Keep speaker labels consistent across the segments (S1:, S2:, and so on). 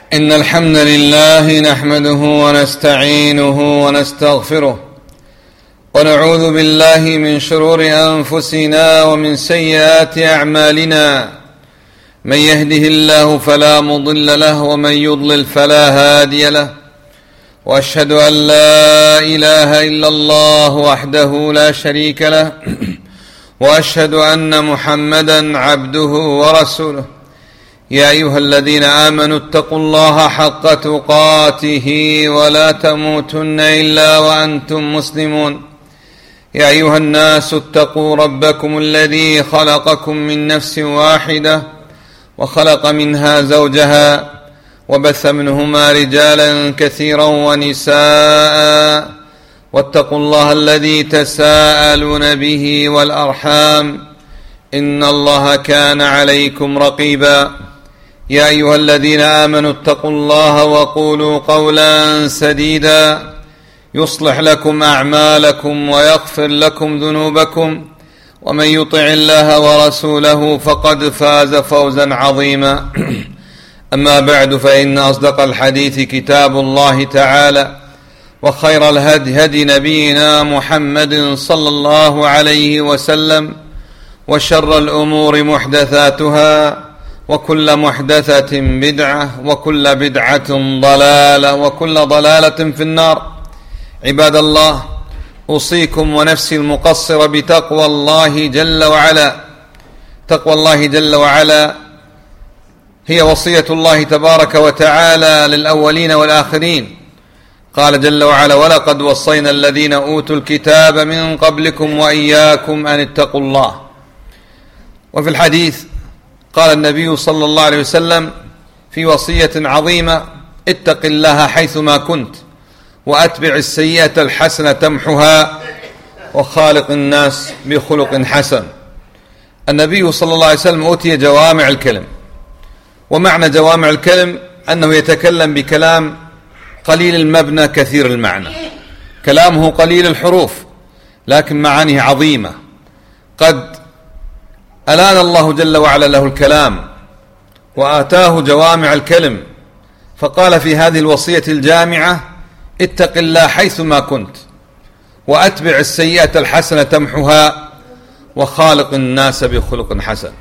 S1: إن الحمد لله نحمده ونستعينه ونستغفره ونعوذ بالله من شرور أنفسنا ومن سيئات أعمالنا. من يهده الله فلا مضل له ومن يضلل فلا هادي له، وأشهد أن لا إله إلا الله وحده لا شريك له وأشهد أن محمدا عبده ورسوله. يا أيها الذين آمنوا اتقوا الله حق تقاته ولا تموتن إلا وأنتم مسلمون. يا أيها الناس اتقوا ربكم الذي خلقكم من نفس واحدة وخلق منها زوجها وبث منهما رجالا كثيرا ونساء، واتقوا الله الذي تساءلون به والأرحام إن الله كان عليكم رقيبا. يا أيها الذين آمنوا اتقوا الله وقولوا قولا سديدا يصلح لكم أعمالكم ويغفر لكم ذنوبكم، ومن يطع الله ورسوله فقد فاز فوزا عظيما. أما بعد، فإن أصدق الحديث كتاب الله تعالى، وخير الهدي هدي نبينا محمد صلى الله عليه وسلم، وشر الأمور محدثاتها، وكل محدثة بدعة، وكل بدعة ضلالة، وكل ضلالة في النار. عباد الله، أوصيكم ونفسي المقصر بتقوى الله جل وعلا. تقوى الله جل وعلا هي وصية الله تبارك وتعالى للأولين والآخرين. قال جل وعلا: ولقد وصينا الذين أوتوا الكتاب من قبلكم وإياكم أن اتقوا الله. وفي الحديث قال النبي صلى الله عليه وسلم في وصية عظيمة: اتق الله حيثما كنت، وأتبع السيئة الحسنة تمحها، وخالق الناس بخلق حسن. النبي صلى الله عليه وسلم أوتي جوامع الكلم، ومعنى جوامع الكلم أنه يتكلم بكلام قليل المبنى كثير المعنى. كلامه قليل الحروف لكن معانيه عظيمة. قد ألان الله جل وعلا له الكلام وآتاه جوامع الكلم، فقال في هذه الوصية الجامعة: اتق الله حيثما كنت، وأتبع السيئة الحسنة تمحها، وخالق الناس بخلق حسن.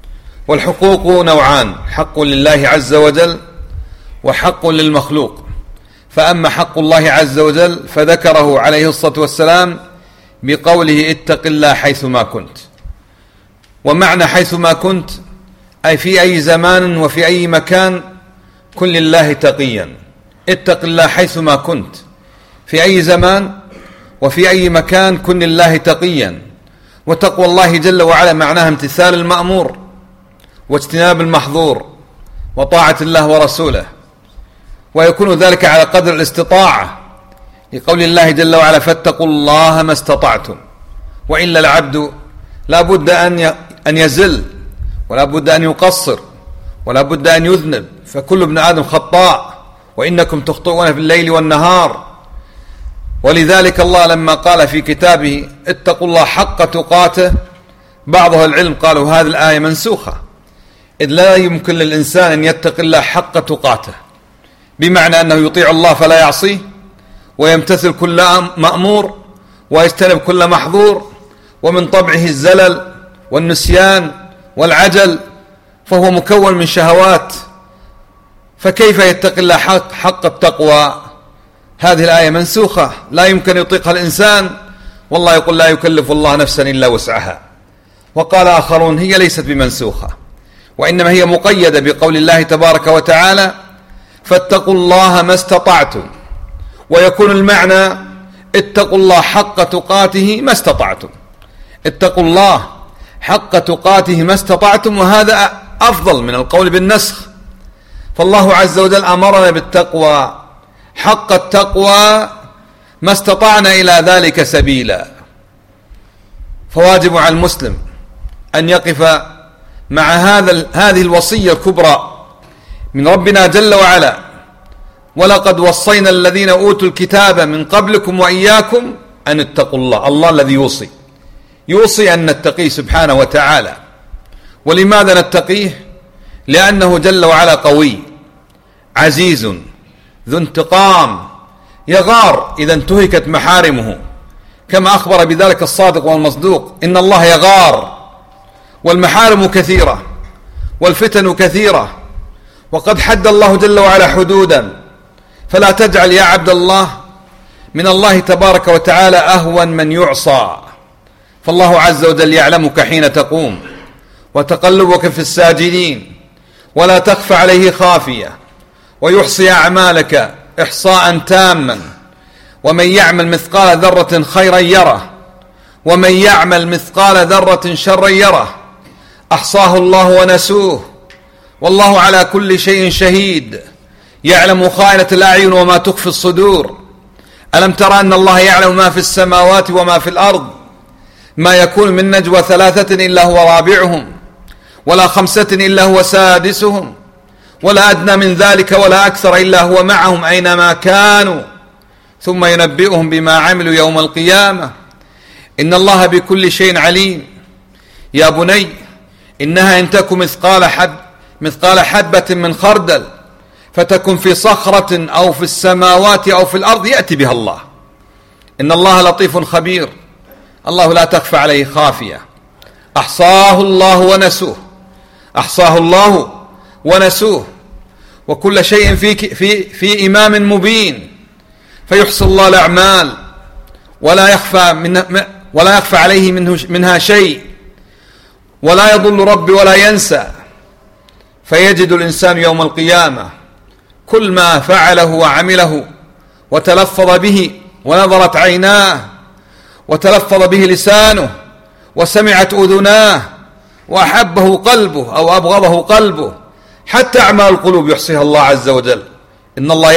S1: والحقوق نوعان: حق لله عز وجل وحق للمخلوق. فأما حق الله عز وجل فذكره عليه الصلاة والسلام بقوله: اتق الله حيثما كنت. ومعنى حيثما كنت أي في أي زمان وفي أي مكان كن لله تقيا. اتق الله حيثما كنت، في أي زمان وفي أي مكان كن لله تقيا. وتقوى الله جل وعلا معناها امتثال المأمور واجتناب المحظور وطاعة الله ورسوله، ويكون ذلك على قدر الاستطاعة، لقول الله جل وعلا: فاتقوا الله ما استطعتم. وإلا العبد لا بد أن يزل، ولا بد أن يقصر، ولا بد أن يذنب، فكل ابن آدم خطاء، وإنكم تخطئون في الليل والنهار. ولذلك الله لما قال في كتابه: اتقوا الله حق تقاته، بعض أهل العلم قالوا هذه الآية منسوخة، إذ لا يمكن للإنسان أن يتقي الله حق تقاته، بمعنى أنه يطيع الله فلا يعصيه، ويمتثل كل مأمور، ويجتنب كل محظور، ومن طبعه الزلل والنسيان والعجل، فهو مكون من شهوات، فكيف يتقي الله حق التقوى؟ هذه الآية منسوخة، لا يمكن يطيقها الإنسان، والله يقول: لا يكلف الله نفسا إلا وسعها. وقال آخرون: هي ليست بمنسوخة، وإنما هي مقيدة بقول الله تبارك وتعالى: فاتقوا الله ما استطعتم. ويكون المعنى: اتقوا الله حق تقاته ما استطعتم. اتقوا الله حق تقاته ما استطعتم، وهذا أفضل من القول بالنسخ. فالله عز وجل أمرنا بالتقوى حق التقوى ما استطعنا إلى ذلك سبيلا. فواجب على المسلم أن يقف مع هذه الوصية الكبرى من ربنا جل وعلا: ولقد وصينا الذين أوتوا الكتاب من قبلكم وإياكم أن اتقوا الله. الله الذي يوصي أن نتقيه سبحانه وتعالى. ولماذا نتقيه؟ لأنه جل وعلا قوي، عزيز ذو انتقام يغار إذا انتهكت محارمه، كما أخبر بذلك الصادق والمصدوق: إن الله يغار، والمحارم كثيرة والفتن كثيرة، وقد حد الله جل وعلا حدودا، فلا تجعل يا عبد الله من الله تبارك وتعالى أهون من يعصى، فالله عز وجل يعلمك حين تقوم وتقلبك في الساجدين، ولا تخفى عليه خافية، ويحصي أعمالك إحصاء تاما. ومن يعمل مثقال ذرة خيرا يره، ومن يعمل مثقال ذرة شرا يره، أحصاه الله ونسوه، والله على كل شيء شهيد، يعلم خائنة الأعين وما تخفي الصدور. ألم ترى أن الله يعلم ما في السماوات وما في الأرض؟ ما يكون من نجوى 3 إلا هو رابعهم، ولا 5 إلا هو سادسهم، ولا أدنى من ذلك ولا أكثر إلا هو معهم أينما كانوا، ثم ينبئهم بما عملوا يوم القيامة، إن الله بكل شيء عليم. يا بني إنها إن تك مثقال حبة من خردل فتكن في صخرة أو في السماوات أو في الأرض يأتي بها الله، إن الله لطيف خبير، الله لا تخفى عليه خافية. أحصاه الله ونسوه، أحصاه الله ونسوه، وكل شيء في إمام مبين، فيحصي الله الأعمال ولا يخفى عليه منها شيء، ولا يضل ربي ولا ينسى. فيجد الإنسان يوم القيامة كل ما فعله وعمله وتلفظ به ونظرت عيناه وتلفظ به لسانه وسمعت أذناه وأحبه قلبه أو أبغضه قلبه، حتى أعمال القلوب يحصيها الله عز وجل. إن الله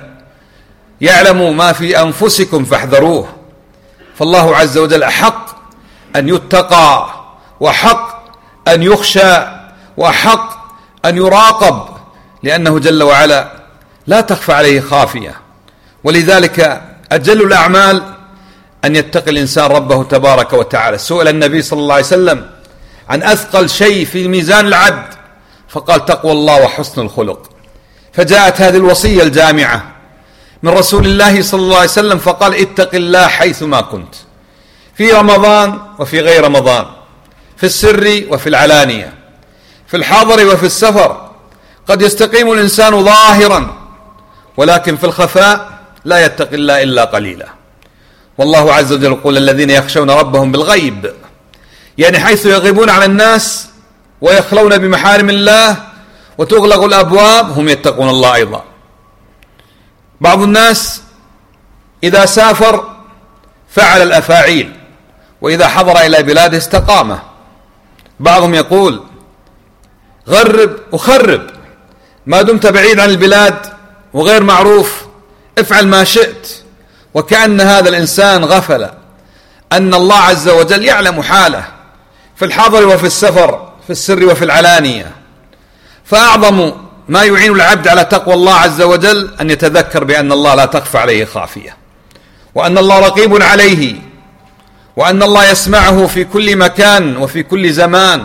S1: يعلم ما في أنفسكم فاحذروه، فالله عز وجل أحق أن يتقى، وحق أن يخشى، وحق أن يراقب، لأنه جل وعلا لا تخفى عليه خافية. ولذلك أجل الأعمال أن يتقي الإنسان ربه تبارك وتعالى. سئل النبي صلى الله عليه وسلم عن أثقل شيء في ميزان العبد، فقال: تقوى الله وحسن الخلق. فجاءت هذه الوصية الجامعة من رسول الله صلى الله عليه وسلم، فقال: اتق الله حيثما كنت، في رمضان وفي غير رمضان، في السر وفي العلانية، في الحاضر وفي السفر. قد يستقيم الإنسان ظاهرا، ولكن في الخفاء لا يتقي الله إلا قليلا. والله عز وجل يقول: الذين يخشون ربهم بالغيب، يعني حيث يغيبون عن الناس ويخلون بمحارم الله وتغلق الأبواب، هم يتقون الله أيضا. بعض الناس إذا سافر فعل الأفاعيل، وإذا حضر إلى بلاده استقامة. بعضهم يقول: غرب وخرب، ما دمت بعيد عن البلاد وغير معروف افعل ما شئت، وكأن هذا الإنسان غفل أن الله عز وجل يعلم حاله في الحاضر وفي السفر، في السر وفي العلانية. فأعظم ما يعين العبد على تقوى الله عز وجل أن يتذكر بأن الله لا تخفى عليه خافية، وأن الله رقيب عليه، وأن الله يسمعه في كل مكان وفي كل زمان.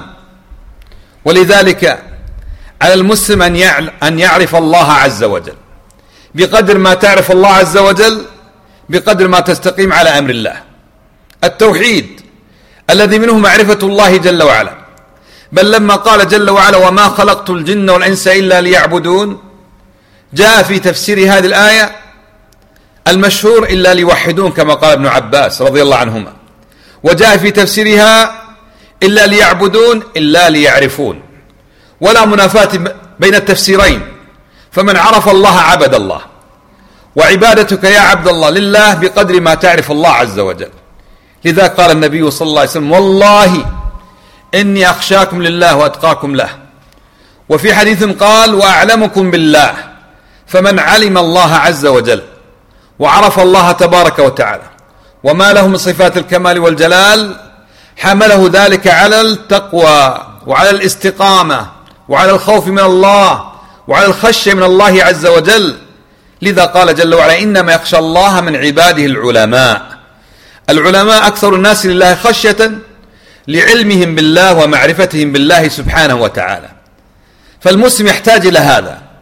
S1: ولذلك على المسلم أن يعرف الله عز وجل، بقدر ما تعرف الله عز وجل بقدر ما تستقيم على أمر الله. التوحيد الذي منه معرفة الله جل وعلا، بل لما قال جل وعلا: وما خلقت الجن والإنس إلا ليعبدون، جاء في تفسير هذه الآية المشهور: إلا ليوحدون، كما قال ابن عباس رضي الله عنهما. وجاء في تفسيرها: إلا ليعبدون إلا ليعرفون. ولا منافاة بين التفسيرين، فمن عرف الله عبد الله، وعبادتك يا عبد الله لله بقدر ما تعرف الله عز وجل. لذا قال النبي صلى الله عليه وسلم: والله إني أخشاكم لله وأتقاكم له. وفي حديث قال: وأعلمكم بالله. فمن علم الله عز وجل وعرف الله تبارك وتعالى وما له من صفات الكمال والجلال، حمله ذلك على التقوى وعلى الاستقامة وعلى الخوف من الله وعلى الخشية من الله عز وجل. لذا قال جل وعلا: إنما يخشى الله من عباده العلماء. العلماء أكثر الناس لله خشية لعلمهم بالله ومعرفتهم بالله سبحانه وتعالى. فالمسلم يحتاج إلى هذا،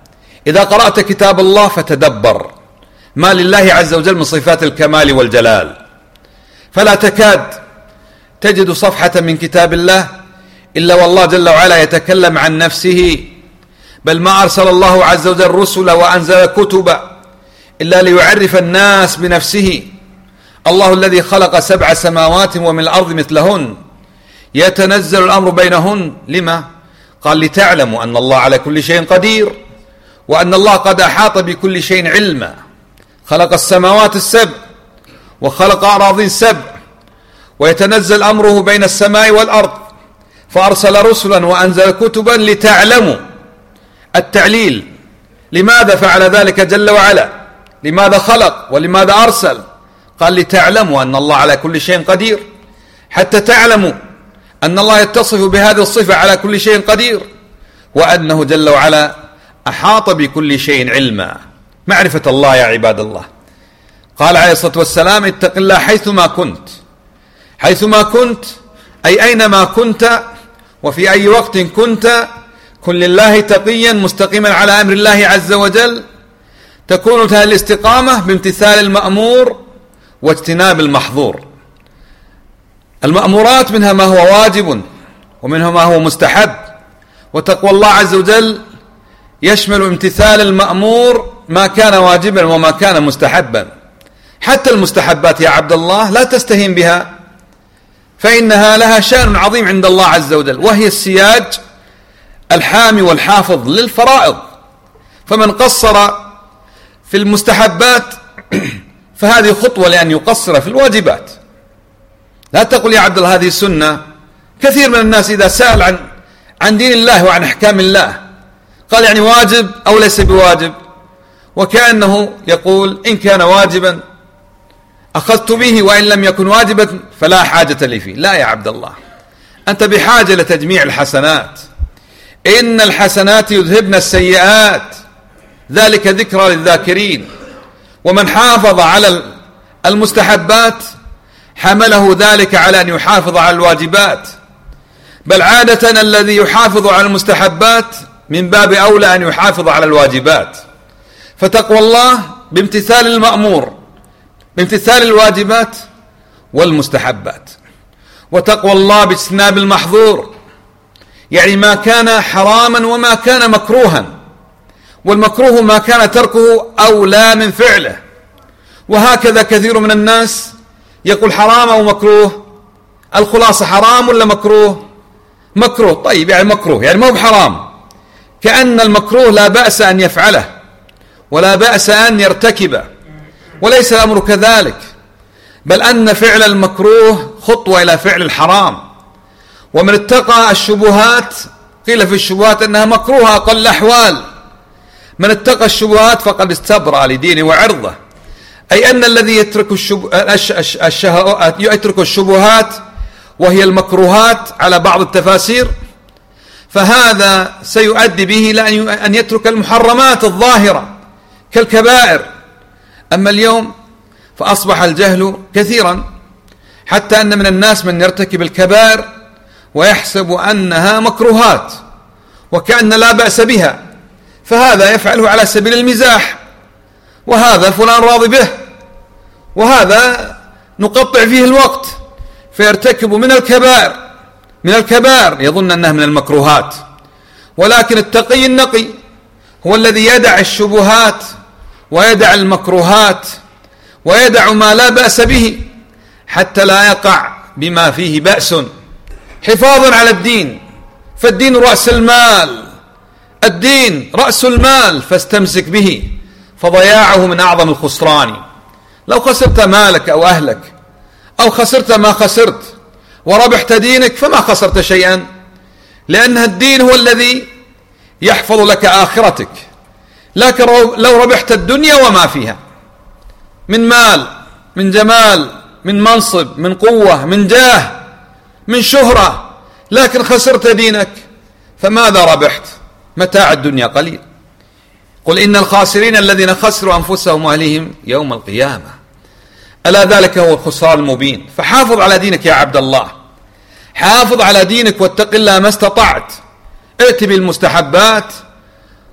S1: إذا قرأت كتاب الله فتدبر ما لله عز وجل من صفات الكمال والجلال، فلا تكاد تجد صفحة من كتاب الله إلا والله جل وعلا يتكلم عن نفسه، بل ما أرسل الله عز وجل رسل وأنزل كتب إلا ليعرف الناس بنفسه. الله الذي خلق 7 سماوات ومن الأرض مثلهن يتنزل الأمر بينهن، لما؟ قال لتعلموا أن الله على كل شيء قدير، وأن الله قد أحاط بكل شيء علما. خلق السماوات ال7 وخلق أراضين 7، ويتنزل أمره بين السماء والأرض، فأرسل رسلا وأنزل كتبا لتعلموا. التعليل، لماذا فعل ذلك جل وعلا؟ لماذا خلق ولماذا أرسل؟ قال لتعلموا أن الله على كل شيء قدير، حتى تعلموا أن الله يتصف بهذه الصفة على كل شيء قدير، وأنه جل وعلا أحاط بكل شيء علما. معرفة الله يا عباد الله. قال عليه الصلاة والسلام: اتق الله حيثما كنت. حيثما كنت أي أينما كنت وفي أي وقت كنت، كن لله تقيا مستقيما على أمر الله عز وجل، تكون هذه الاستقامة بامتثال المأمور واجتناب المحظور. المأمورات منها ما هو واجب ومنها ما هو مستحب، وتقوى الله عز وجل يشمل امتثال المأمور ما كان واجبا وما كان مستحبا. حتى المستحبات يا عبد الله لا تستهين بها، فإنها لها شأن عظيم عند الله عز وجل، وهي السياج الحامي والحافظ للفرائض. فمن قصر في المستحبات فهذه خطوة لأن يقصر في الواجبات. لا تقل يا عبد الله هذه سنة. كثير من الناس إذا سأل عن دين الله وعن أحكام الله قال يعني واجب أو ليس بواجب، وكأنه يقول إن كان واجبا أخذت به وإن لم يكن واجبا فلا حاجة لي فيه. لا يا عبد الله، أنت بحاجة لتجميع الحسنات. إن الحسنات يذهبن السيئات، ذلك ذكرى للذاكرين. ومن حافظ على المستحبات حمله ذلك على أن يحافظ على الواجبات، بل عادة الذي يحافظ على المستحبات من باب أولى أن يحافظ على الواجبات. فتقوى الله بامتثال المأمور، بامتثال الواجبات والمستحبات. وتقوى الله باجتناب المحظور، يعني ما كان حراما وما كان مكروها، والمكروه ما كان تركه أولى من فعله. وهكذا كثير من الناس يقول حرام أو مكروه. الخلاصة حرام ولا مكروه؟ مكروه. طيب يعني مكروه يعني ما هو حرام، كأن المكروه لا بأس أن يفعله ولا بأس أن يرتكبه، وليس الأمر كذلك، بل أن فعل المكروه خطوة إلى فعل الحرام. ومن اتقى الشبهات، قيل في الشبهات أنها مكروهة أقل الأحوال، من اتقى الشبهات فقد استبرأ لدينه وعرضه. أي أن الذي يترك الشبهات وهي المكروهات على بعض التفاسير، فهذا سيؤدي به إلى أن يترك المحرمات الظاهرة كالكبائر. أما اليوم فأصبح الجهل كثيرا، حتى أن من الناس من يرتكب الكبائر ويحسب أنها مكروهات وكأن لا بأس بها، فهذا يفعله على سبيل المزاح، وهذا فلان راضي به، وهذا نقطع فيه الوقت فيرتكب من الكبائر يظن أنها من المكروهات. ولكن التقي النقي هو الذي يدع الشبهات ويدع المكروهات ويدع ما لا بأس به حتى لا يقع بما فيه بأس، حفاظا على الدين. فالدين رأس المال، الدين رأس المال، فاستمسك به، فضياعه من أعظم الخسران. لو خسرت مالك أو أهلك أو خسرت ما خسرت وربحت دينك فما خسرت شيئا، لأن الدين هو الذي يحفظ لك آخرتك. لكن لو ربحت الدنيا وما فيها من مال، من جمال، من منصب، من قوة، من جاه، من شهرة، لكن خسرت دينك، فماذا ربحت؟ متاع الدنيا قليل. قل إن الخاسرين الذين خسروا أنفسهم وأهليهم يوم القيامة، ألا ذلك هو الخسران المبين. فحافظ على دينك يا عبد الله، حافظ على دينك واتق الله ما استطعت. ائت بالمستحبات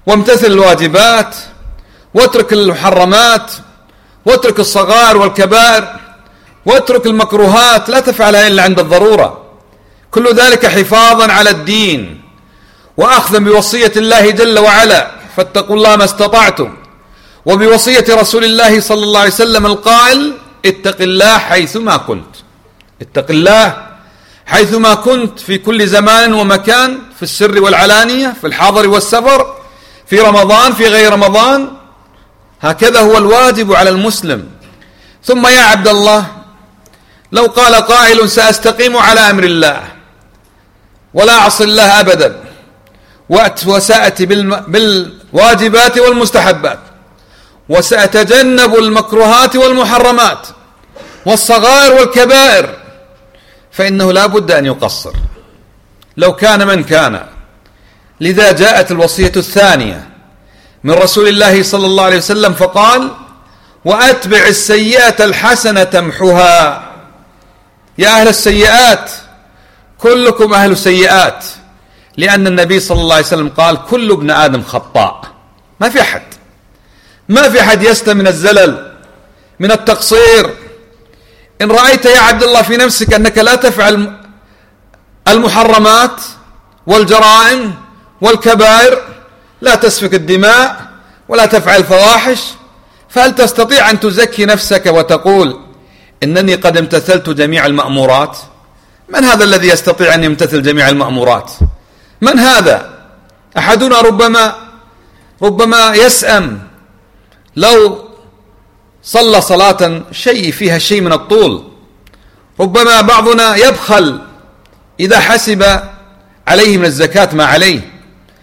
S1: وامتثل الواجبات، واترك المحرمات، واترك الصغائر والكبائر، واترك المكروهات، لا تفعلها إلا عند الضرورة. كل ذلك حفاظا على الدين وأخذا بوصية الله جل وعلا، فاتقوا الله ما استطعتم، وبوصية رسول الله صلى الله عليه وسلم القائل: اتق الله حيثما كنت. اتق الله حيثما كنت، في كل زمان ومكان، في السر والعلانية، في الحاضر والسفر، في رمضان، في غير رمضان. هكذا هو الواجب على المسلم. ثم يا عبد الله، لو قال قائل: سأستقيم على أمر الله ولا أعصي الله أبدا، وسأتي بالواجبات والمستحبات، وسأتجنب المكروهات والمحرمات والصغائر والكبائر، فإنه لا بد أن يقصر، لو كان من كان. لذا جاءت الوصية الثانية من رسول الله صلى الله عليه وسلم فقال: وأتبع السيئة الحسنة تمحها. يا أهل السيئات، كلكم أهل سيئات، لأن النبي صلى الله عليه وسلم قال: كل ابن آدم خطاء. ما في أحد يسلم من الزلل، من التقصير. إن رأيت يا عبد الله في نفسك أنك لا تفعل المحرمات والجرائم والكبائر، لا تسفك الدماء ولا تفعل الفواحش، فهل تستطيع أن تزكي نفسك وتقول: إنني قد امتثلت جميع المأمورات؟ من هذا الذي يستطيع أن يمتثل جميع المأمورات؟ من هذا؟ أحدنا ربما يسأم لو صلى صلاة فيها شيء من الطول. ربما بعضنا يبخل إذا حسب عليه من الزكاة ما عليه.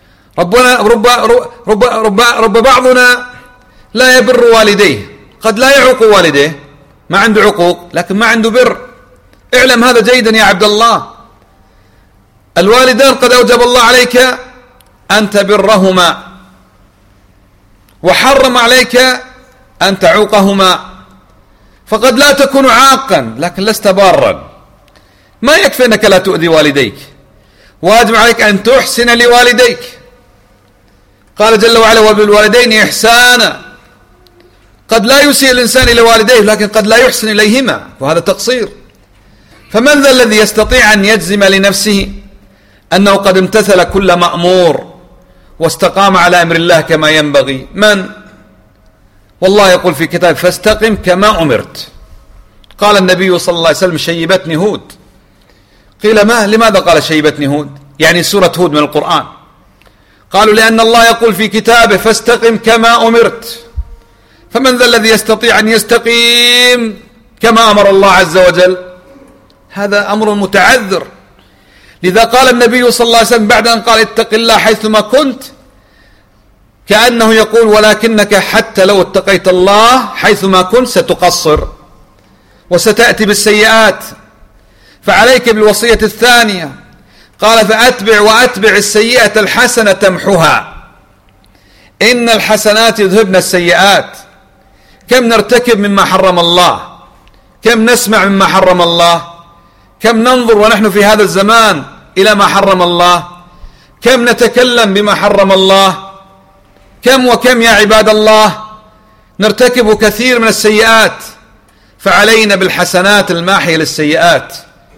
S1: رب بعضنا لا يبر والديه، قد لا يعوق والديه، ما عنده عقوق لكن ما عنده بر. اعلم هذا جيدا يا عبد الله. الوالدان قد أوجب الله عليك أن تبرهما، وحرم عليك أن تعوقهما، فقد لا تكون عاقا لكن لست بارا. ما يكفي أنك لا تؤذي والديك، واجب عليك أن تحسن لوالديك. قال جل وعلا: وبالوالدين إحسانا. قد لا يسيء الإنسان إلى والديه لكن قد لا يحسن إليهما، وهذا تقصير. فمن ذا الذي يستطيع أن يجزم لنفسه أنه قد امتثل كل مأمور واستقام على أمر الله كما ينبغي؟ من؟ والله يقول في كتاب: فاستقم كما أمرت. قال النبي صلى الله عليه وسلم: شيبتني هود. قيل: لماذا قال شيبتني هود؟ يعني سورة هود من القرآن. قالوا: لأن الله يقول في كتابه: فاستقم كما أمرت. فمن ذا الذي يستطيع أن يستقيم كما أمر الله عز وجل؟ هذا أمر متعذر. لذا قال النبي صلى الله عليه وسلم بعد أن قال: اتق الله حيثما كنت، كأنه يقول: ولكنك حتى لو اتقيت الله حيثما كنت ستقصر وستأتي بالسيئات، فعليك بالوصية الثانية. قال: وأتبع السيئة الحسنة تمحها. إن الحسنات يذهبن السيئات. كم نرتكب مما حرم الله، كم نسمع مما حرم الله، كم ننظر ونحن في هذا الزمان إلى ما حرم الله، كم نتكلم بما حرم الله، كم يا عباد الله نرتكب كثير من السيئات. فعلينا بالحسنات الماحية للسيئات.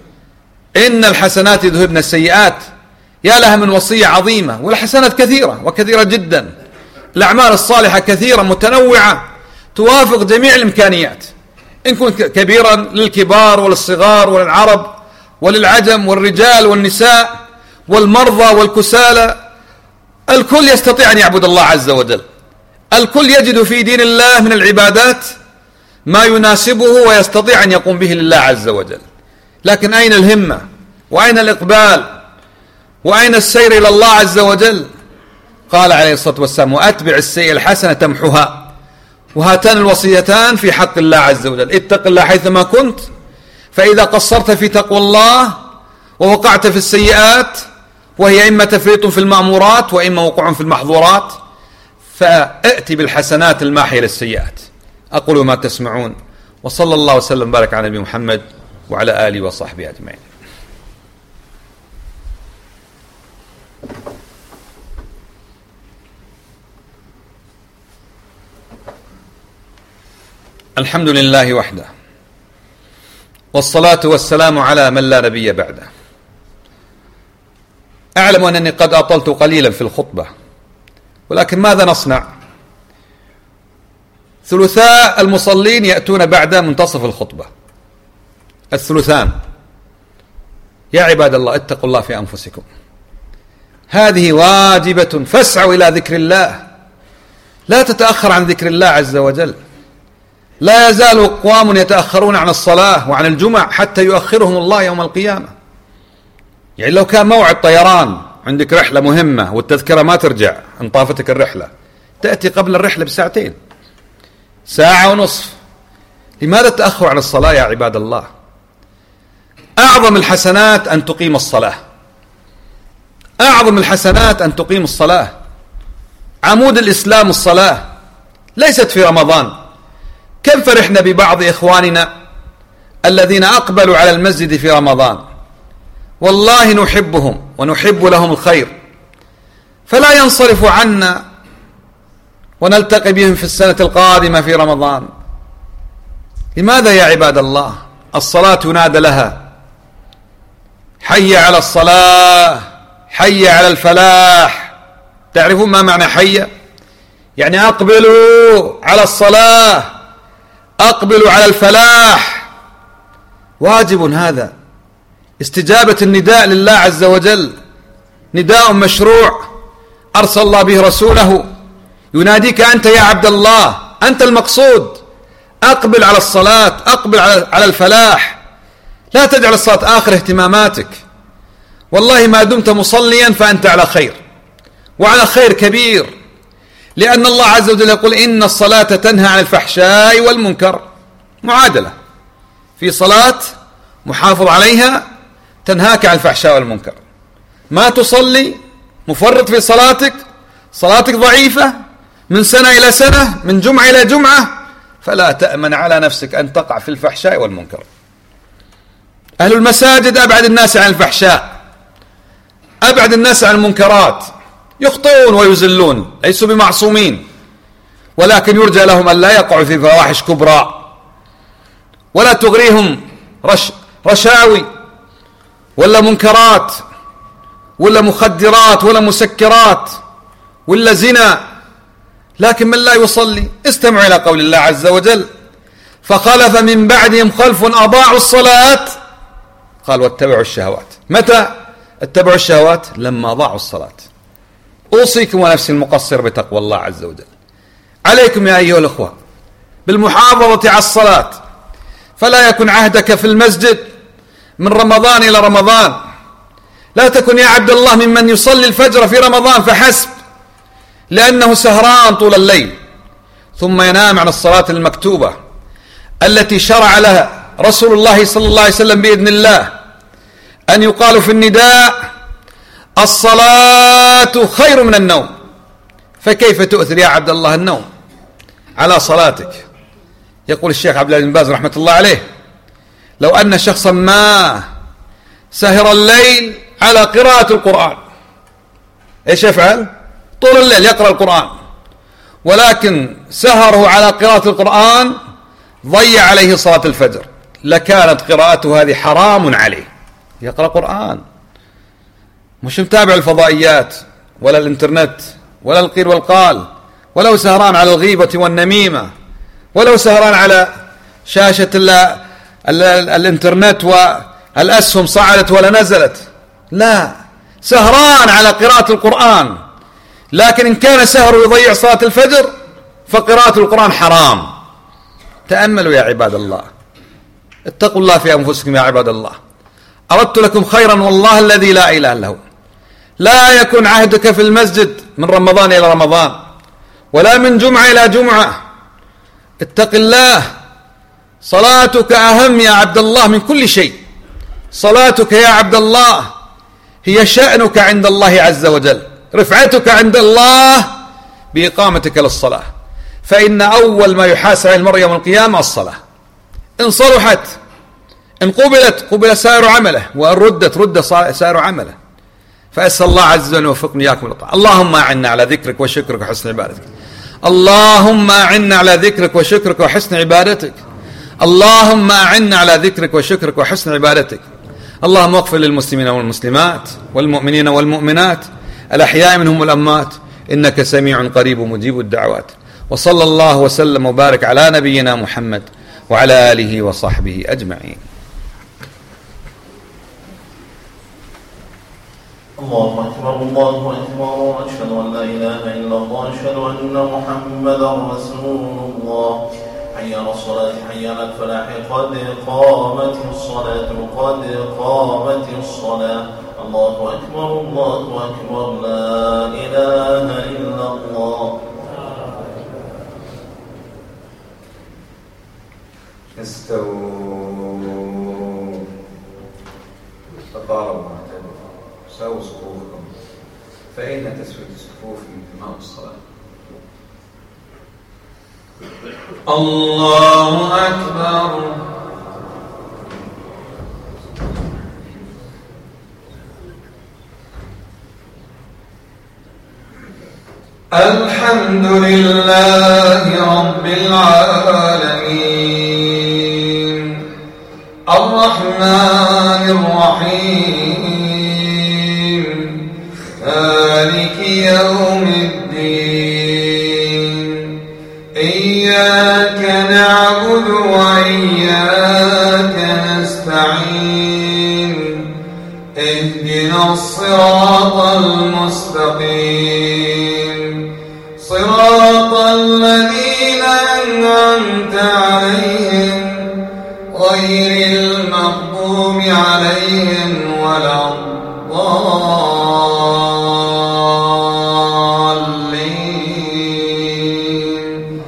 S1: إن الحسنات يذهبن السيئات. يا لها من وصية عظيمة. والحسنات كثيرة وكثيرة جدا، الأعمال الصالحة كثيرة متنوعة توافق جميع الإمكانيات، إن كنت كبيرا للكبار وللصغار وللعرب وللعجم والرجال والنساء والمرضى والكسالى. الكل يستطيع أن يعبد الله عز وجل، الكل يجد في دين الله من العبادات ما يناسبه ويستطيع أن يقوم به لله عز وجل. لكن أين الهمة وأين الإقبال وأين السير إلى الله عز وجل؟ قال عليه الصلاة والسلام: وأتبع السيئة الحسنة تمحها. وهاتان الوصيتان في حق الله عز وجل: اتق الله حيثما كنت، فإذا قصرت في تقوى الله ووقعت في السيئات، وهي إما تفريط في المأمورات وإما وقوع في المحظورات، فأتي بالحسنات الماحية للسيئات. أقول ما تسمعون، وصلى الله وسلم وبارك على نبي محمد وعلى آله وصحبه أجمعين. الحمد لله وحده، والصلاة والسلام على من لا نبي بعده. أعلم أنني قد أطلت قليلا في الخطبة، ولكن ماذا نصنع؟ ثلثاء المصلين يأتون بعد منتصف الخطبة، الثلثان. يا عباد الله اتقوا الله في أنفسكم، هذه واجبة، فاسعوا إلى ذكر الله، لا تتأخر عن ذكر الله عز وجل. لا يزال أقوام يتأخرون عن الصلاة وعن الجمع حتى يؤخرهم الله يوم القيامة. يعني لو كان موعد طيران، عندك رحلة مهمة والتذكرة ما ترجع، انطافتك الرحلة، تأتي قبل الرحلة بساعتين، ساعة ونصف. لماذا التأخر عن الصلاة يا عباد الله؟ أعظم الحسنات أن تقيم الصلاة، أعظم الحسنات أن تقيم الصلاة. عمود الإسلام الصلاة، ليست في رمضان. كم فرحنا ببعض إخواننا الذين أقبلوا على المسجد في رمضان، والله نحبهم ونحب لهم الخير، فلا ينصرفوا عنا ونلتقي بهم في السنة القادمة في رمضان. لماذا يا عباد الله؟ الصلاة ينادى لها: حي على الصلاة، حي على الفلاح. تعرفون ما معنى حي؟ يعني أقبلوا على الصلاة، أقبلوا على الفلاح. واجب هذا، استجابة النداء لله عز وجل، نداء مشروع أرسل الله به رسوله يناديك أنت يا عبد الله، أنت المقصود. أقبل على الصلاة، أقبل على الفلاح، لا تجعل الصلاة آخر اهتماماتك. والله ما دمت مصليا فأنت على خير، وعلى خير كبير، لأن الله عز وجل يقول: إن الصلاة تنهى عن الفحشاء والمنكر. معادلة، في صلاة محافظ عليها تنهاك عن الفحشاء والمنكر. ما تصلي، مفرط في صلاتك، صلاتك ضعيفة من سنة إلى سنة، من جمعة إلى جمعة، فلا تأمن على نفسك أن تقع في الفحشاء والمنكر. أهل المساجد أبعد الناس عن الفحشاء، أبعد الناس عن المنكرات. يخطئون ويزلون، ليسوا بمعصومين، ولكن يرجى لهم أن لا يقعوا في فواحش كبرى، ولا تغريهم رشاوي ولا منكرات ولا مخدرات ولا مسكرات ولا زنا. لكن من لا يصلي، استمعوا إلى قول الله عز وجل: فخلف من بعدهم خلف أضاعوا الصلاة، قال واتبعوا الشهوات. متى اتبعوا الشهوات؟ لما أضاعوا الصلاة. أوصيكم ونفسي المقصر بتقوى الله عز وجل. عليكم يا أيها الأخوة بالمحافظة على الصلاة، فلا يكن عهدك في المسجد من رمضان إلى رمضان. لا تكن يا عبد الله ممن يصلي الفجر في رمضان فحسب، لأنه سهران طول الليل، ثم ينام عن الصلاة المكتوبة التي شرع لها رسول الله صلى الله عليه وسلم بإذن الله أن يقال في النداء: الصلاة خير من النوم. فكيف تؤثر يا عبد الله النوم على صلاتك؟ يقول الشيخ عبد العزيز بن باز رحمة الله عليه: لو أن شخصا ما سهر الليل على قراءة القرآن، إيش يفعل؟ طول الليل يقرأ القرآن، ولكن سهره على قراءة القرآن ضيع عليه صلاة الفجر، لكانت قراءته هذه حرام عليه. يقرأ قرآن، مش متابع الفضائيات ولا الانترنت ولا القيل والقال، ولو سهران على الغيبة والنميمة، ولو سهران على شاشة الانترنت والأسهم صعدت ولا نزلت، لا، سهران على قراءة القرآن. لكن إن كان سهره يضيع صلاة الفجر فقراءة القرآن حرام. تأملوا يا عباد الله، اتقوا الله في أنفسكم يا عباد الله. أردت لكم خيرا والله الذي لا إله إلا هو. لا يكن عهدك في المسجد من رمضان إلى رمضان، ولا من جمعة إلى جمعة. اتق الله، صلاتك أهم يا عبد الله من كل شيء. صلاتك يا عبد الله هي شأنك عند الله عز وجل، رفعتك عند الله بإقامتك للصلاة. فإن أول ما يحاسب عليه المرء يوم القيامة الصلاة. إن صلحت، إن قبلت، قبل سائر عمله، وإن ردت، رد سائر عمله. فأسأل الله عز وجل أن يوفقني إياكم للطاعة. اللهم أعنا على ذكرك وشكرك وحسن عبادتك. اللهم أعنا على ذكرك وشكرك وحسن عبادتك. اللهم أعنا على ذكرك وشكرك وحسن عبادتك. اللهم اغفر للمسلمين والمسلمات والمؤمنين والمؤمنات الأحياء منهم والأموات، إنك سميع قريب مجيب الدعوات. وصلى الله وسلم وبارك على نبينا محمد وعلى آله وصحبه أجمعين.
S2: الله أكبر الله أكبر، أشهد أن لا إله إلا الله، أشهد أن محمدا رسول الله. حي على الصلاة حي على الفلاح، قد قامت الصلاة قد قامت الصلاة. الله أكبر الله أكبر، لا إله إلا الله.
S1: استووا تقاربوا واعتدلوا، سووا صفوفكم، فإن تسوية الصفوف من تمام الصلاة. الله أكبر. الحمد لله رب العالمين، الرحمن الرحيم، مالك يوم الدين، إياك نعبد وإياك نستعين، اهدنا الصراط المستقيم، صراط الذين أنعمت عليهم غير المغضوب عليهم ولا الضالين.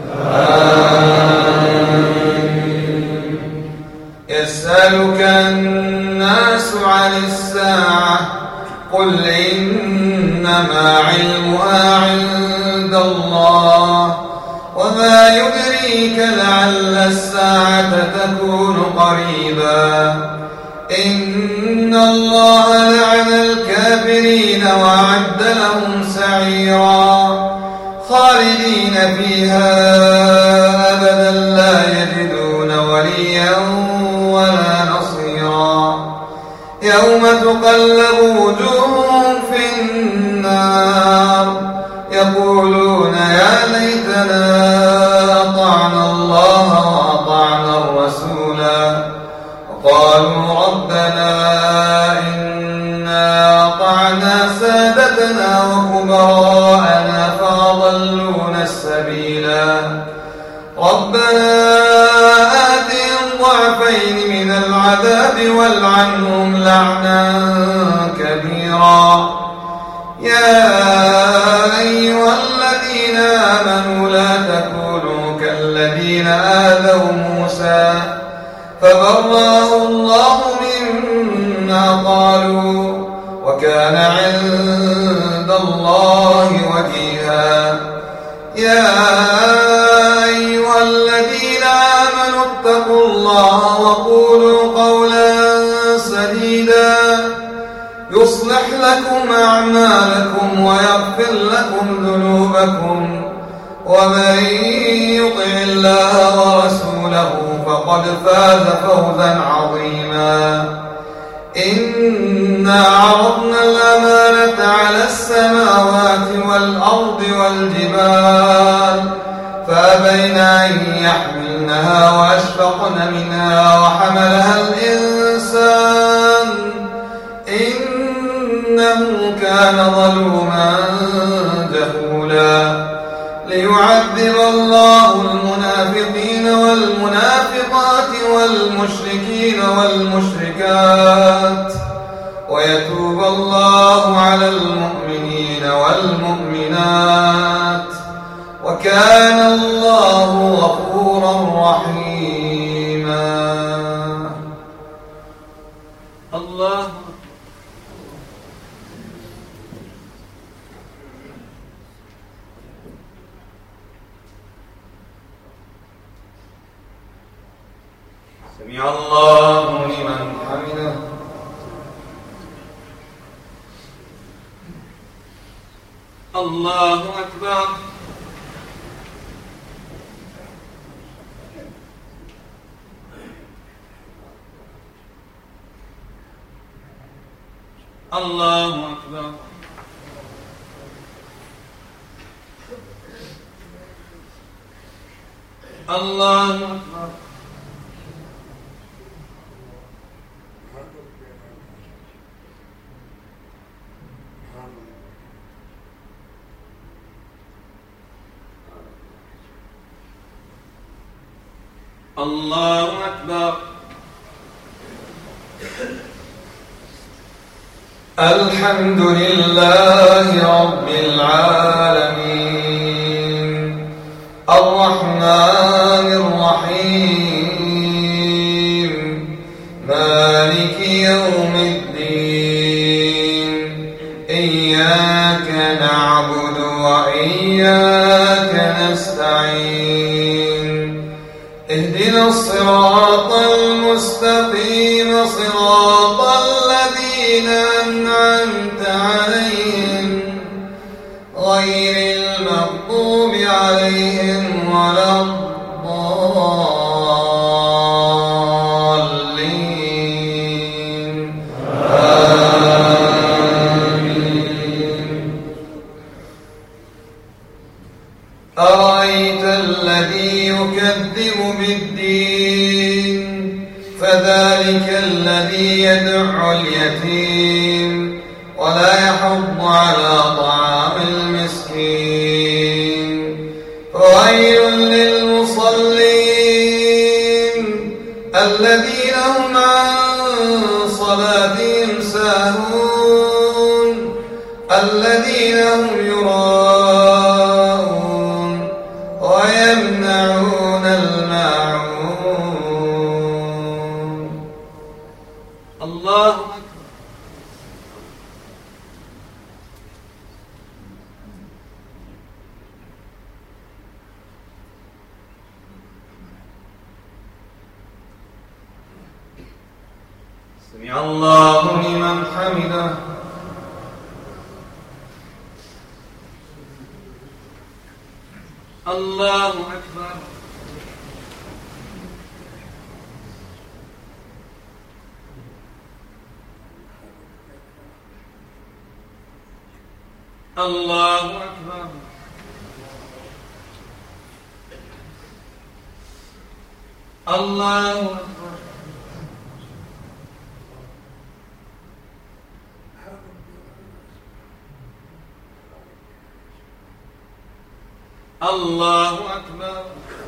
S1: يسألك الناس عن الساعة، قل إنما علمها عند الله، وما يدريك لعل الساعة تكون قريبا. إن الله لعن الكافرين وأعد لهم سعيرا، خالدين فيها أبدا لا يجدون وليا ولا نصيرا. يوم تقلب وجوههم في النار، يقولون يا ليتنا أطعنا الله وأطعنا الرسولا، وقالوا ربنا إنا أطعنا سادتنا وكبراءنا فأضلونا السبيلا. ربنا آتهم ضعفين من العذاب والعنهم لعنا كبيرا. يا أيها الذين آمنوا لا تكونوا كالذين آذوا موسى فبرأه الله مما قالوا، وكان عند الله وجيها. يا أيها الذين آمنوا اتقوا الله وقولوا قولا سديدا، يصلح لكم أعمالكم ويغفر لكم ذنوبكم، ومن يطع الله ورسوله فقد فاز فوزا عظيما. إنا عرضنا الأمانة على السماوات والأرض والجبال، فأبين أن يحملنها وأشفقن منها وحملها الإنسان، إنه كان ظلوما جهولا. ليعذب الله المنافقين والمنافقات والمشركين والمشركات، ويتوب الله على المؤمنين والمؤمنات، وكان الله غفورا رحيما. الله سمع الله لمن حمده. الله أكبر. الله أكبر. الله أكبر. الله أكبر. الحمد لله رب العالمين الرحمن الرحيم مالك يوم الدين إياك نعبد وإياك نستعين اهدنا الصراط المستقيم صراط الذين أنعمت عليهم غير المغضوب عليهم ولا الضالين آمين. أرأيت الذي يكذب بالدين فذلك الذي يدع اليتيم ولا يحض على طعام المسكين وويل للمصلين الذين هم عن صلاتهم ساهون الذين هم يراءون ويمنعون الماعون. الله أكبر. سمع الله لمن حمده. الله أكبر. الله أكبر. الله أكبر. الله أكبر.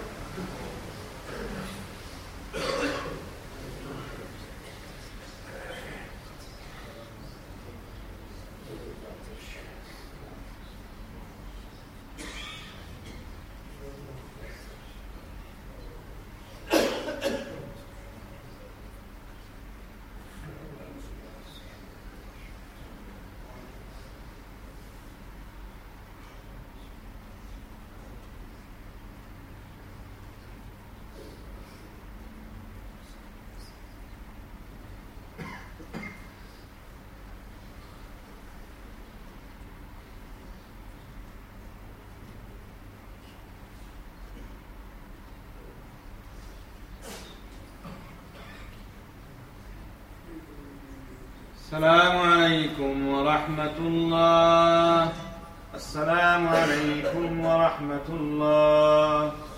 S1: السلام عليكم ورحمة الله. السلام عليكم ورحمة الله.